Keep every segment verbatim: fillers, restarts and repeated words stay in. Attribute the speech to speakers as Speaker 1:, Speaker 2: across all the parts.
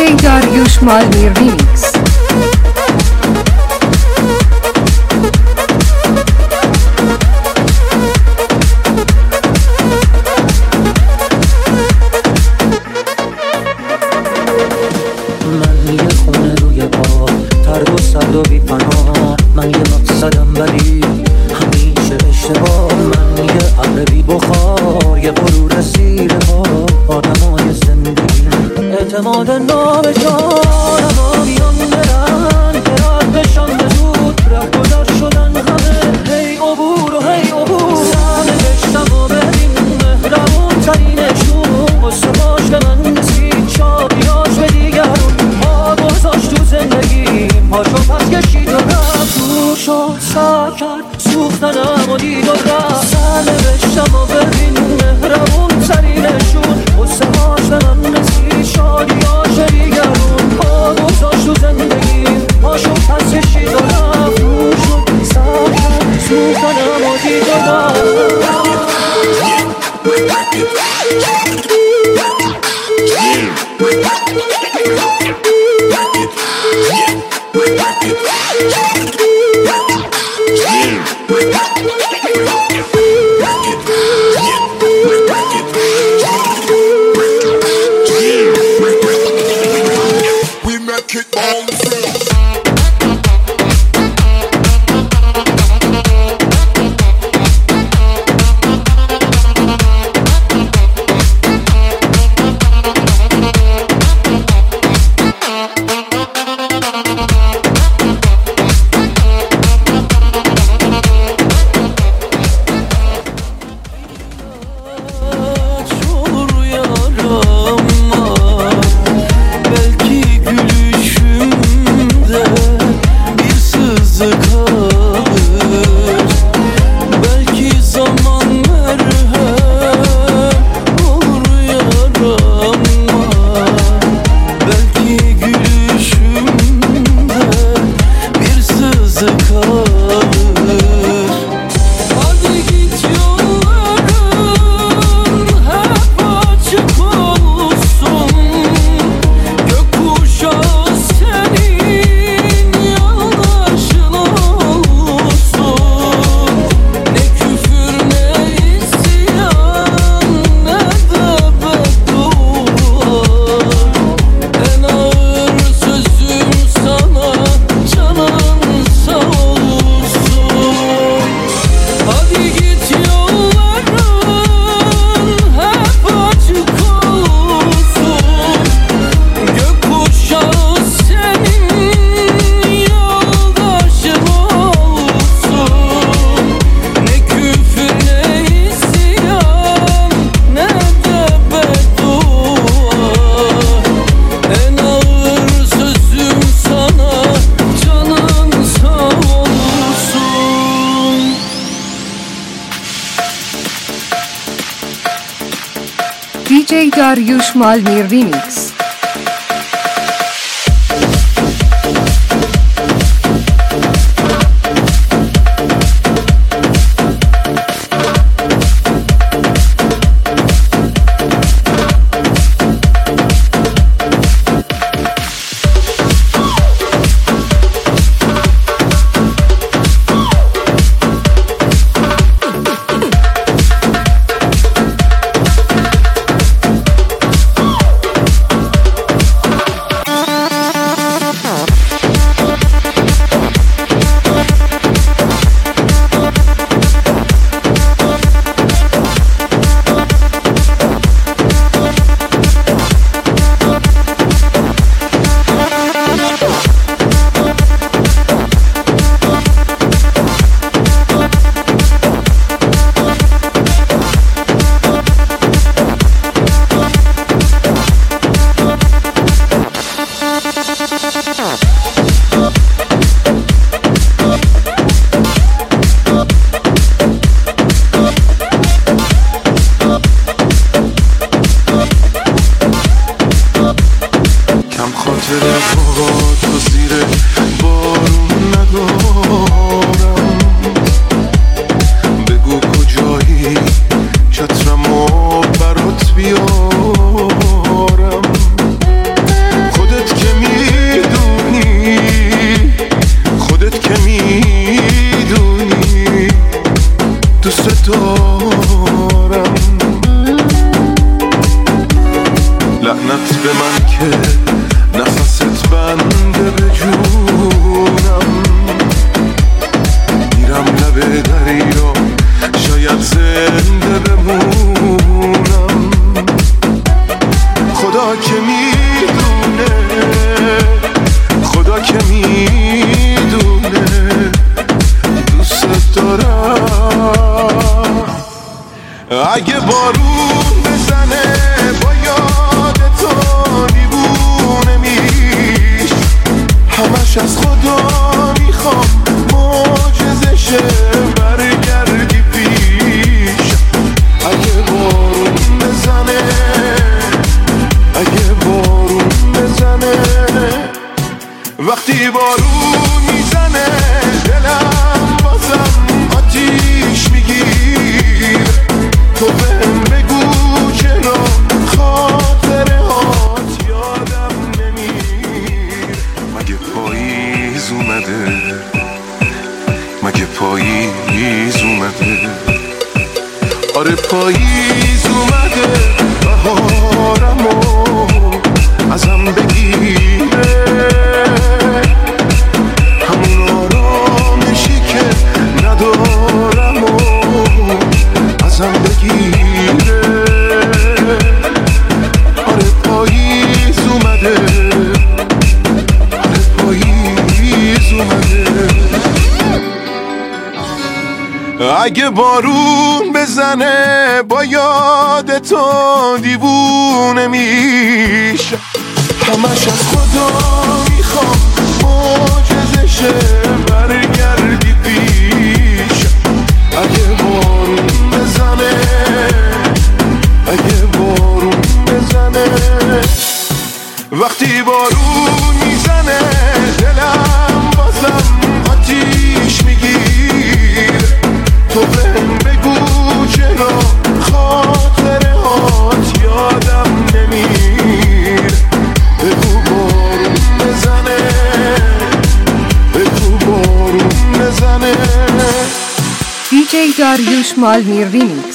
Speaker 1: D J Dariush Malmir Remix.
Speaker 2: من یه خونه روی پا ترد و سرد و بی پناه، من یه مقصدم ولی همیشه اشتباه، من یه عقل بی بخار، یه غرور زیر پا، آدمای زندگی اعتماد نابجانم ها بیان برن که رد بشن به زود رفت گذر شدن همه هی عبور و هی عبور سر نوشتم و ببین مهربون ترینشون قصه به من رسید شادیاش به دیگرون ما گذاشت تو زندگیم پاشو پس کشید و رفت دور شد سر کرد سوختنم و دید و رفت سر نوشتم و ببین مهربون ترینشون قصه به من رسید شادیاش به دیگرون ما گذاشت تو زندگیم پاشو پس کشید و رفت دور شد سر کرد سوختنم و دید و رفت.
Speaker 1: D J Dariush Malmir Remix.
Speaker 3: لعنت به من که نفست بنده به جونم. میرم لب دریا شاید زنده بمونم. خدا که میدونه، خدا که میدونه دوست دارم. اگه بارون بزنه با یاد تو دیوونه میش، همش از خدا میخوام معجزه شه برگردی پیش. اگه بارون بزنه، اگه بارون بزنه، وقتی بارون میزنه دلم بازم آتیش میگیر. تو بهم بگو چرا خاطره هات یادم نمیر. مگه پاییز اومده، مگه پاییز اومده، آره پاییز اومده بهارمو ازم بگیره. همون آرامشی که ندارم و ازم بگیره. آره پاییز اومده، آره پاییز اومده. اگه بارون بزنه با یاد تو دیوونه میشه، همش از خدا میخوام معجزه شه برگردی پیش. اگه بارون بزنه، اگه بارون بزنه، وقتی بارون میزنه دلم بازم آتیش میگیر. تو بهم بگو چرا خاطره هات یادم نمیر. بگو بارون بزنه، بگو بارون بزنه.
Speaker 1: دی جی داریوش مالمیر ریمیکس.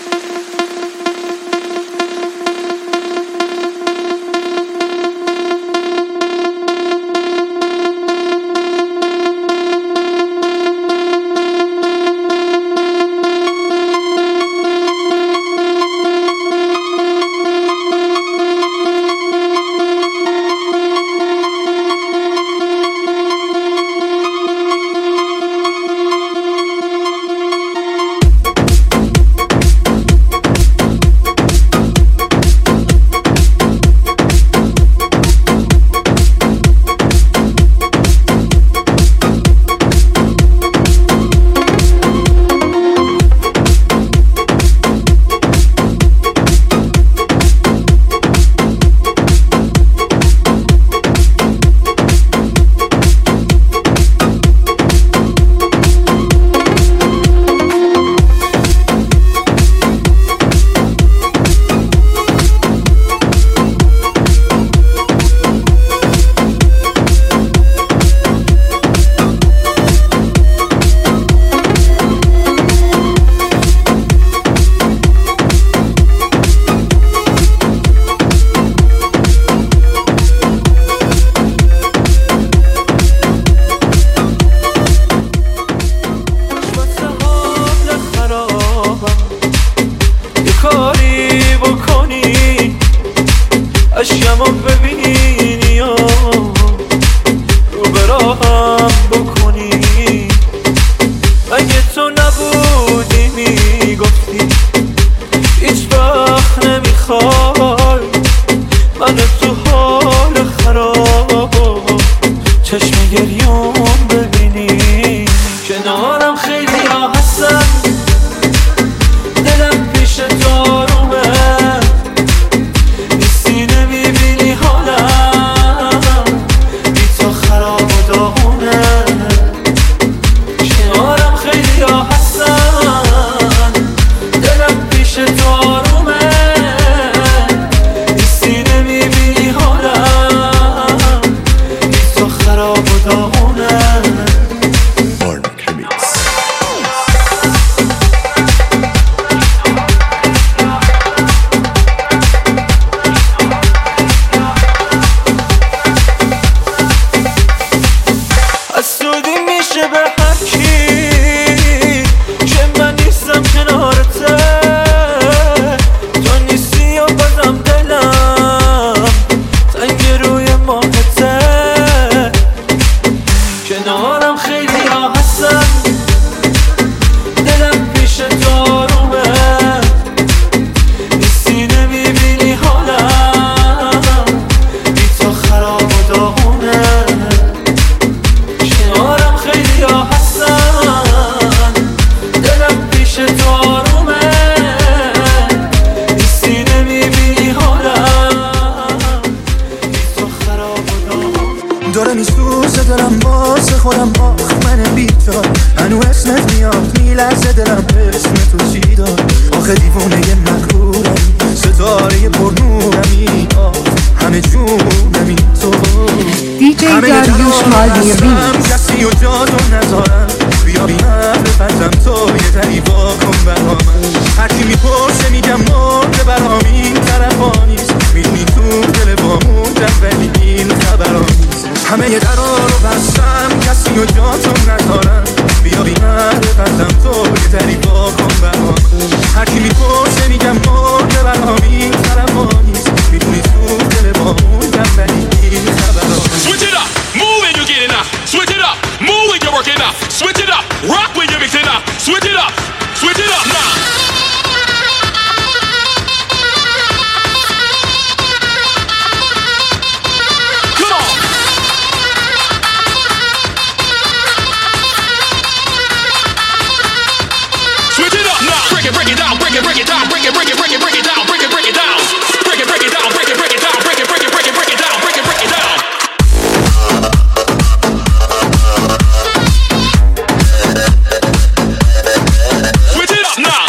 Speaker 2: اشکمو ببینی و رو به راهم بکنی. اگه تو نبودی میگفتی هیچ وقت نمیخوای من تو حال خراب چشم گریون ببینی. کنارم خیلی ها هستن دلم پیش تو آرومه، نیستی نمیبینی حالم بی تو خراب و داغونه. کنارم خیلی ها هستن دلم پیش تو آرومه، نیستی نمیبینی خودم آخ من بی‌تا هنو اسمت میاد میلرزه دلم اسم تو چی داد آخه دیوونه یه مغرورمی ستاره پرنورمی همه جونمی تو
Speaker 1: دی جی داریوش مالنی ریمیکس
Speaker 2: کسی و جادو نذارم بیا بینم بپزم تو یه دری با کن برا من هرکی میپرسه میگم مرده برام این طرفا نیست میدونی تو دل بامون ولی این خبرا نیست همه یه درا رو بستم کسی و جاتو نذارم بیا بینم بپزم تو یه دری با کن برا من هرکی میپرسه میگم مرده برام این طرفا نیست میدونی تو دل بامون ولی این خبرا نیست.
Speaker 4: Switch it up, move when you get it now. Switch it up, move when you're working out. Switch it up, rock when you're mixing out. Switch it up, switch it up now. Come on. Switch it up now. Break it, break it down, break it, break it down, break it, break it, break it, break it down, break it, break it down. Break it, break it down, break it, break it down, break it, break it, break it, break it down, break it, break it down. Switch it up now.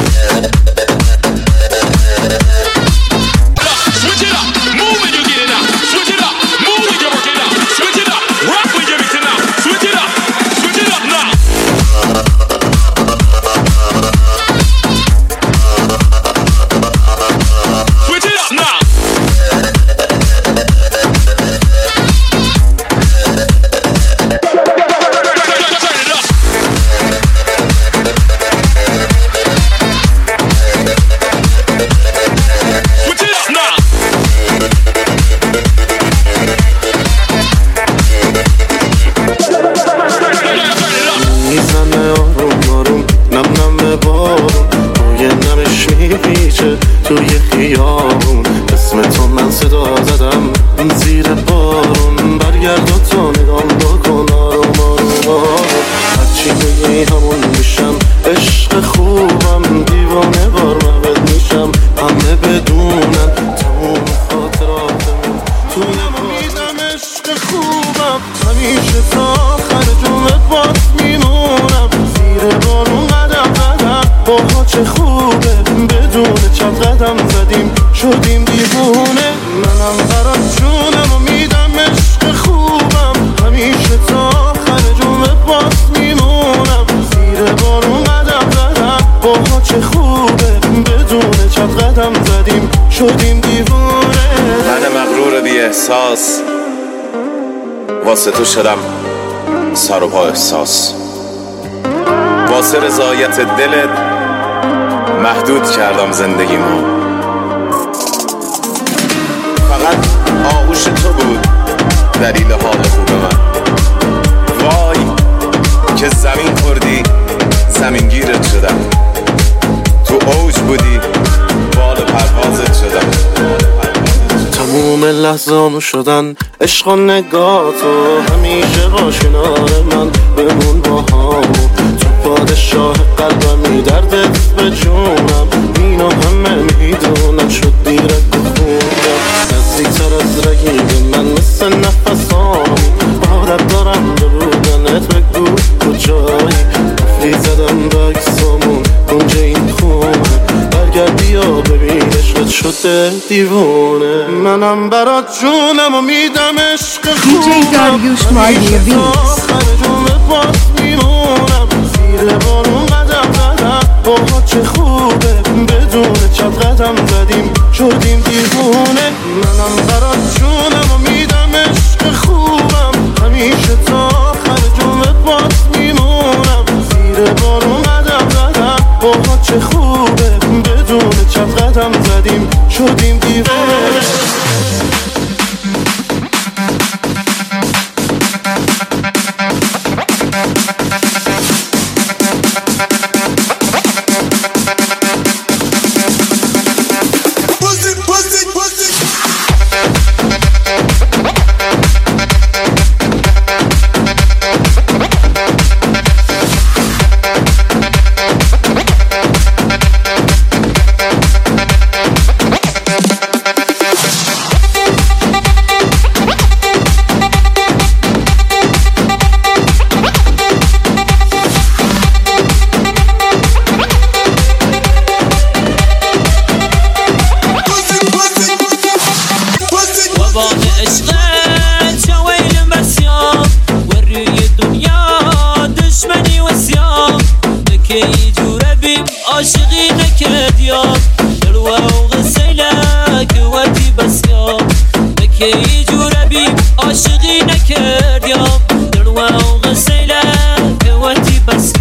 Speaker 4: Switch it up, move when you get it out. Switch it up, move when you're working out. Switch it up, rock when you're mixing out. Switch it up, switch it up now. Switch it up now. Turn it up. Switch it up now. Turn it up.
Speaker 3: میزنه آروم آروم نم نم بارون توی نمش میپیچه توی خیابون اسم تو من صدا زدم زیر بارون برگرد و تو نگام بکن آروم آروم آروم هرچی بگی همون میشم عشق خوبم دیوانه بار مبد میشم همه بدونن تموم خاطراتمون توی میدم عشق خوبم همیشه تا آخر جمعت باز میمونم زیر بارون قدم زدم باها چه خوبه بدون چند قدم زدیم شدیم دیوونه منم برات جونم و میدم عشق خوبم همیشه تا آخر جمعت باز میمونم زیر بارون قدم زدم باها چه خوبه بدون چند قدم زدیم شدیم دیوونه
Speaker 5: من مغرور بی احساس واسه تو شدم سر و پا احساس واسه رضایت دلت محدود کردم زندگیمو فقط آغوش تو بود دلیل حال خوب من وای که زمین خوردی زمینگیرت شدم تو اوج بودی بال پروازت شدم
Speaker 3: تموم لحظامو شدن عشق و نگاه تو همیشه باش کنار من بمون با همون تو پادشاه قلبمی دردت به جونم اینو همه میدونم شد دیرت بخونم نزدیکتر از رگیب من مثل نفسامی عادت دارم به بودنت بگو کجایی قفلی زدم بکسامون اونجا این خونه برگرد بیا ببین عشقت شده دیوونه منم برات جونم و میدم عشق خوبم
Speaker 1: دی جی داریوش مالنی ریمیکس
Speaker 3: آخر جمعه باز میمونم زیر بارون قدم زدم باها چه خوبه بدون چند قدم زدیم شدیم دیوونه منم برات جونم و میدم عشق خوبم همیشه تا آخر جمعه باز میمونم زیر بارون قدم زدم باها چه خوبه بدون چند قدم زدیم شدیم دیوونه
Speaker 6: Pussy, pussy, pussy.
Speaker 2: که ای جوره بی عاشقی نکردیم در واقع سیله که وقتی بس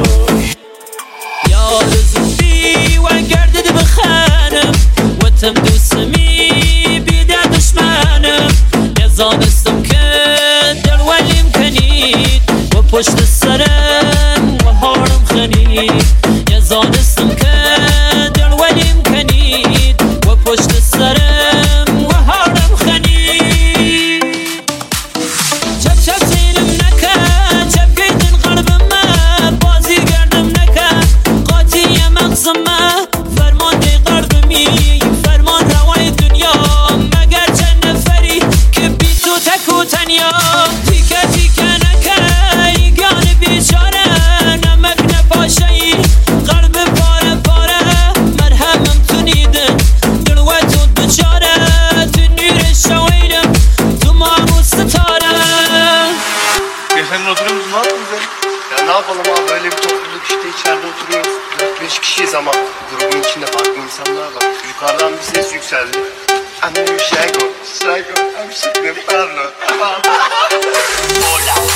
Speaker 2: یار زفی و گردد بخانم و تم دوسمی بیده دشمنم نزانستم که در ولیم کنید و پشت سرم و هارم خنید نزانستم که در ولیم کنید و پشت سرم و هارم خنید چپ چپ زینم نکن چپ گیدن قلبم بازی گردم نکن قاطی مغزم فرمان دی قلبمی فرمان روای دنیا مگر چند نفری که بی تو تکو تنیا تیکه تیکه نکن یگان بیچاره نمک نپاشایی قلب پاره پاره مرهمم تو نیدن دل و تو بچاره تو نور شویدم تو مامو ستاره.
Speaker 6: Efendim oturuyor musun? Ne yaptınız ya? Ya ne yapalım abi, böyle bir topluluk işte, içeride oturuyoruz. dört beş kişiyiz ama grubun içinde farklı insanlar var. Yukarıdan bir ses yükseldi. I'm your Shago, Shago, I'm Shago, Pablo. Hola.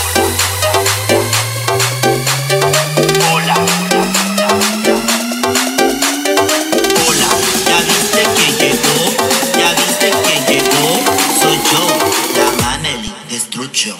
Speaker 6: Hola. Hola. Ya viste que llegó, ya viste que llegó. Soy yo, la Maneli, Destrucho.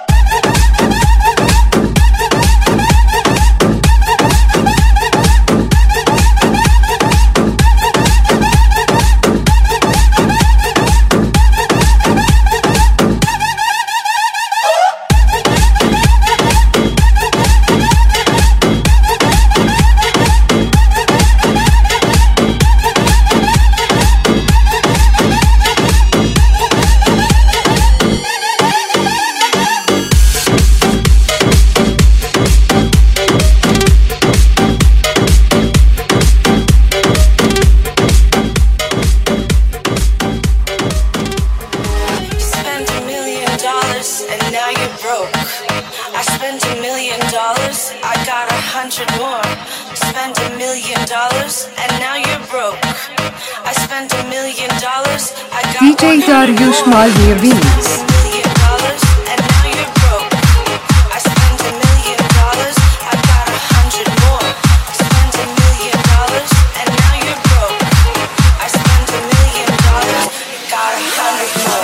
Speaker 7: And now you're broke. I spent a million dollars, I got a hundred more. Spent a million dollars, and now you're broke. I spent a million dollars, I got
Speaker 1: D J Dariush Malviya Remix.
Speaker 7: million dollars, and now you're broke. I spent a million dollars, I got a hundred more. Spent a million dollars, and now you're broke. I spent a million dollars, got a hundred more.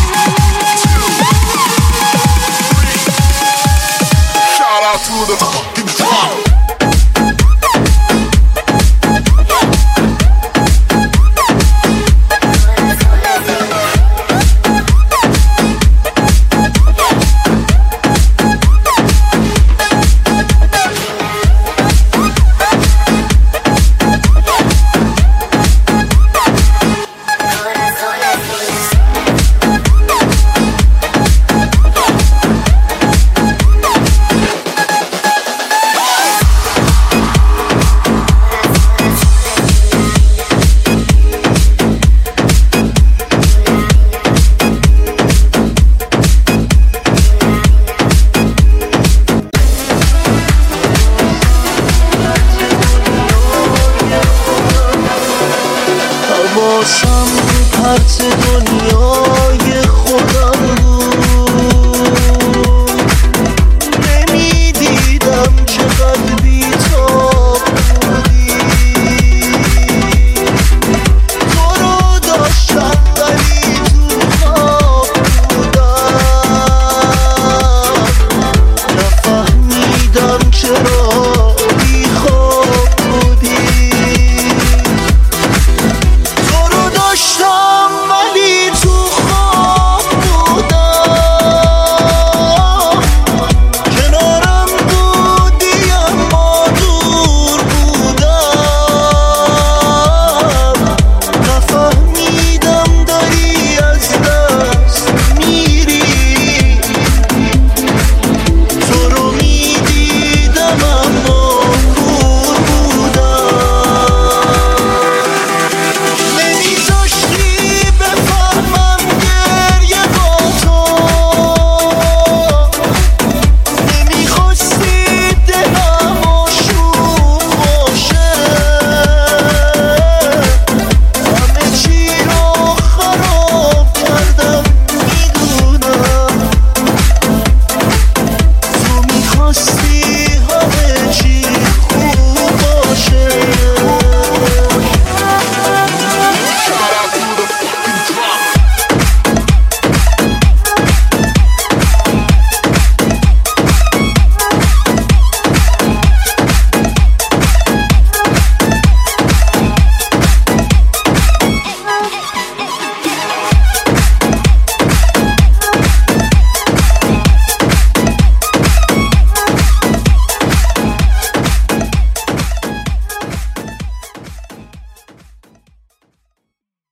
Speaker 5: To the